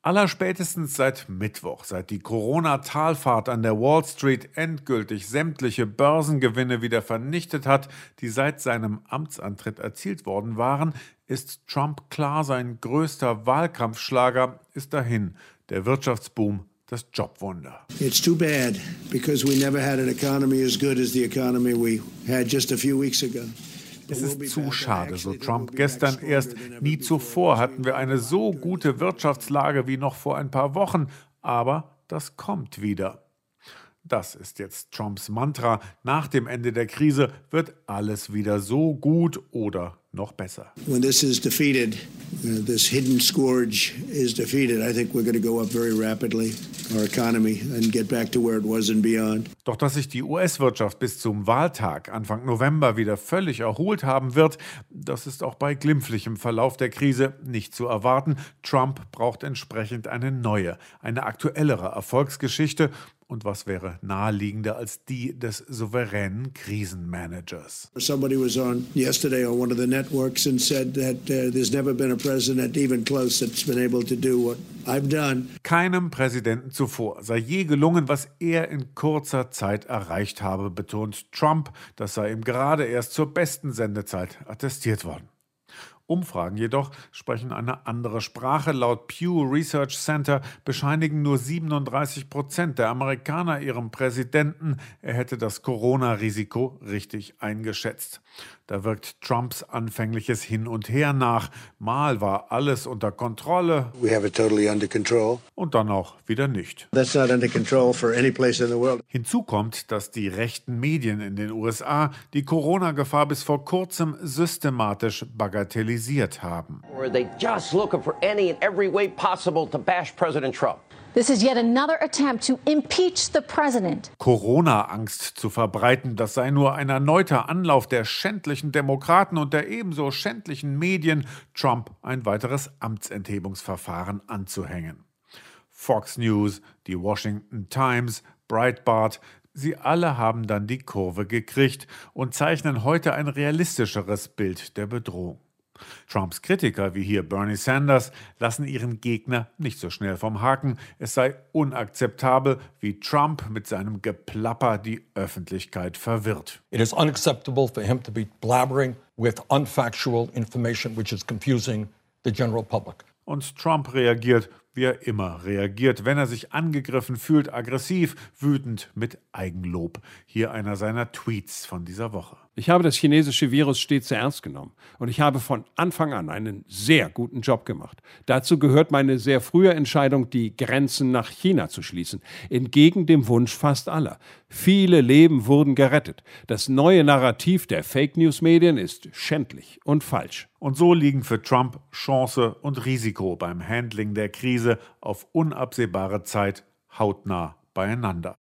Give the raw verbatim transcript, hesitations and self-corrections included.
Allerspätestens seit Mittwoch, seit die Corona-Talfahrt an der Wall Street endgültig sämtliche Börsengewinne wieder vernichtet hat, die seit seinem Amtsantritt erzielt worden waren, ist Trump klar, sein größter Wahlkampfschlager ist dahin, der Wirtschaftsboom, das Jobwunder. It's too bad, because we never had an economy as good as the economy we had just a few weeks ago. Es ist zu schade, so Trump gestern erst. Nie zuvor hatten wir eine so gute Wirtschaftslage wie noch vor ein paar Wochen. Aber das kommt wieder. Das ist jetzt Trumps Mantra. Nach dem Ende der Krise wird alles wieder so gut oder noch besser. When this is defeated, uh, this hidden scourge is defeated, I think we're going to go up very rapidly, our economy, and get back to where it was and beyond. Doch dass sich die U S-Wirtschaft bis zum Wahltag Anfang November wieder völlig erholt haben wird, das ist auch bei glimpflichem Verlauf der Krise nicht zu erwarten. Trump braucht entsprechend eine neue, eine aktuellere Erfolgsgeschichte. Und was wäre naheliegender als die des souveränen Krisenmanagers? Somebody was on yesterday on one of the networks and said that uh, there's never been a president even close that's been able to do what I've done. Keinem Präsidenten zuvor sei je gelungen, was er in kurzer Zeit erreicht habe, betont Trump. Das sei ihm gerade erst zur besten Sendezeit attestiert worden. Umfragen jedoch sprechen eine andere Sprache. Laut Pew Research Center bescheinigen nur siebenunddreißig Prozent der Amerikaner ihrem Präsidenten, er hätte das Corona-Risiko richtig eingeschätzt. Da wirkt Trumps anfängliches Hin und Her nach. Mal war alles unter Kontrolle. We have it totally under control. Und dann auch wieder nicht. That's not under control for any place in the world. Hinzu kommt, dass die rechten Medien in den U S A die Corona-Gefahr bis vor kurzem systematisch bagatellisiert haben. Or they just looking for any and every way possible to bash President Trump. This is yet another attempt to impeach the president. Corona-Angst zu verbreiten, das sei nur ein erneuter Anlauf der schändlichen Demokraten und der ebenso schändlichen Medien, Trump ein weiteres Amtsenthebungsverfahren anzuhängen. Fox News, die Washington Times, Breitbart, sie alle haben dann die Kurve gekriegt und zeichnen heute ein realistischeres Bild der Bedrohung. Trumps Kritiker, wie hier Bernie Sanders, lassen ihren Gegner nicht so schnell vom Haken. Es sei unakzeptabel, wie Trump mit seinem Geplapper die Öffentlichkeit verwirrt. It is unacceptable for him to be blabbering with unfactual information which is confusing the general public. Und Trump reagiert, wie er immer reagiert, wenn er sich angegriffen fühlt, aggressiv, wütend, mit Eigenlob. Hier einer seiner Tweets von dieser Woche. Ich habe das chinesische Virus stets sehr ernst genommen und ich habe von Anfang an einen sehr guten Job gemacht. Dazu gehört meine sehr frühe Entscheidung, die Grenzen nach China zu schließen, entgegen dem Wunsch fast aller. Viele Leben wurden gerettet. Das neue Narrativ der Fake-News-Medien ist schändlich und falsch. Und so liegen für Trump Chance und Risiko beim Handling der Krise auf unabsehbare Zeit hautnah beieinander.